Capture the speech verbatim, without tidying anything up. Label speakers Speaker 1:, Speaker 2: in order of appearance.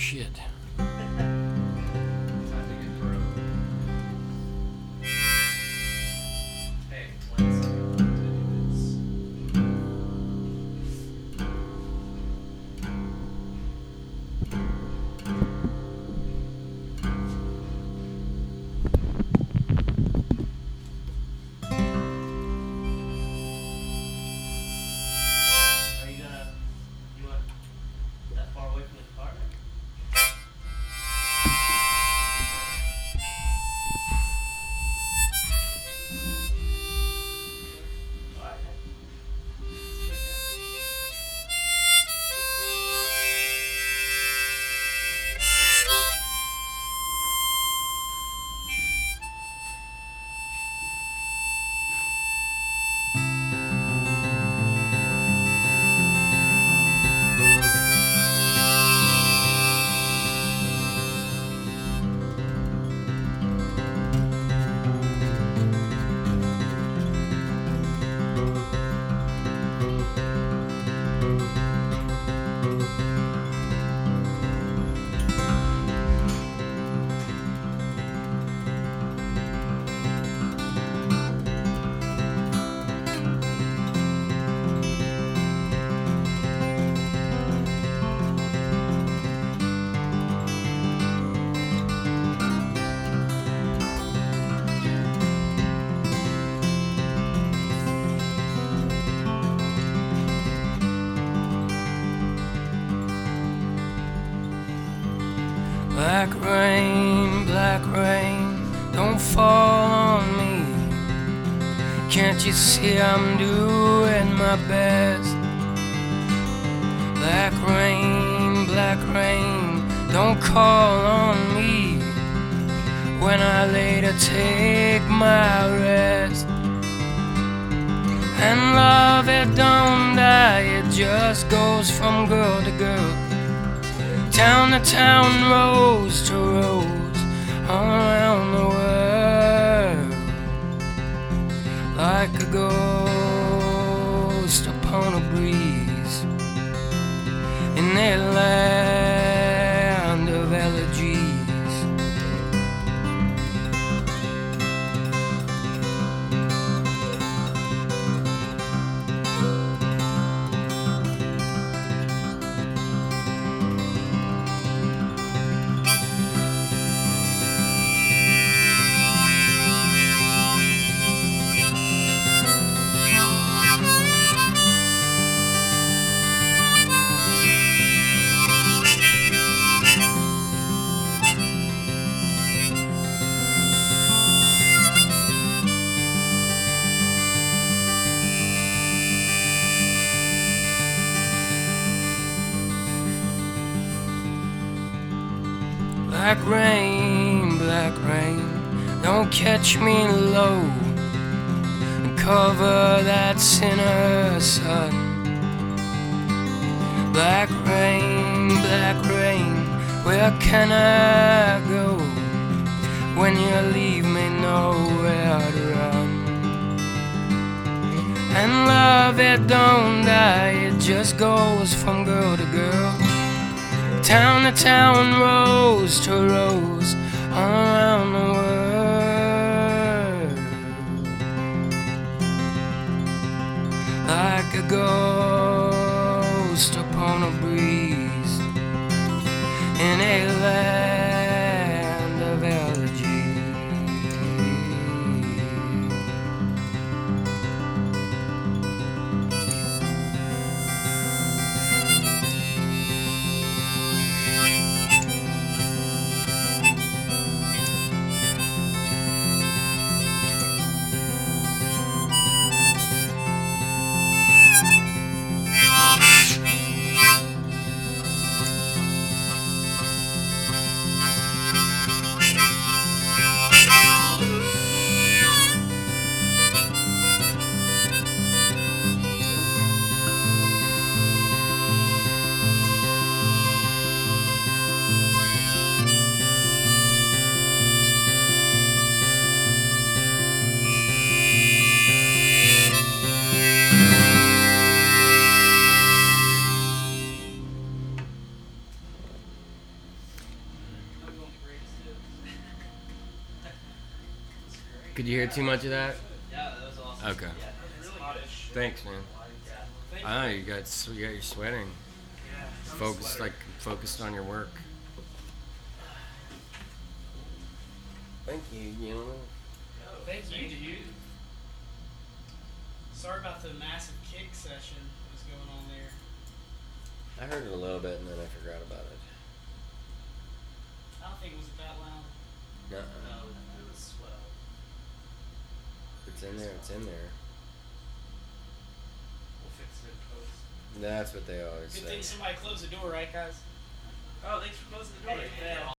Speaker 1: shit. Black rain, black rain, don't fall on me. Can't you see I'm doing my best? Black rain, black rain, don't call on me when I later take my rest. And love, it don't die, it just goes from girl to girl, town to town, rose to rose, all around the world, like a ghost upon a breeze in their land of elegies. Black rain, black rain, don't catch me low and cover that sinner's son. Black rain, black rain, where can I go when you leave me nowhere to run? And love, it don't die, it just goes from girl to girl, town to town, rose to rose, all around the world, like a ghost upon a breeze in a land of elegy. Could you hear too much of that?
Speaker 2: Yeah, that was awesome.
Speaker 1: Okay.
Speaker 2: Yeah, it's really hot as shit.
Speaker 1: Thanks, man.
Speaker 2: Yeah. Thank
Speaker 1: I know you got s- you got your sweating.
Speaker 2: Yeah. I'm a
Speaker 1: Focused
Speaker 2: sweater.
Speaker 1: like focused on your work. Thank you. You know.
Speaker 2: Oh, thank you, dude. Sorry about the massive kick session that was going on there.
Speaker 1: I heard it a little bit and then I forgot about it.
Speaker 2: I don't think it was that loud.
Speaker 1: Nuh-uh.
Speaker 2: No, it was swell.
Speaker 1: It's in there. It's in there.
Speaker 2: We'll fix it in post.
Speaker 1: That's what they always
Speaker 2: Good
Speaker 1: say.
Speaker 2: thing somebody closed the door, right, guys? Oh, thanks for closing the door.
Speaker 3: Hey,
Speaker 2: yeah.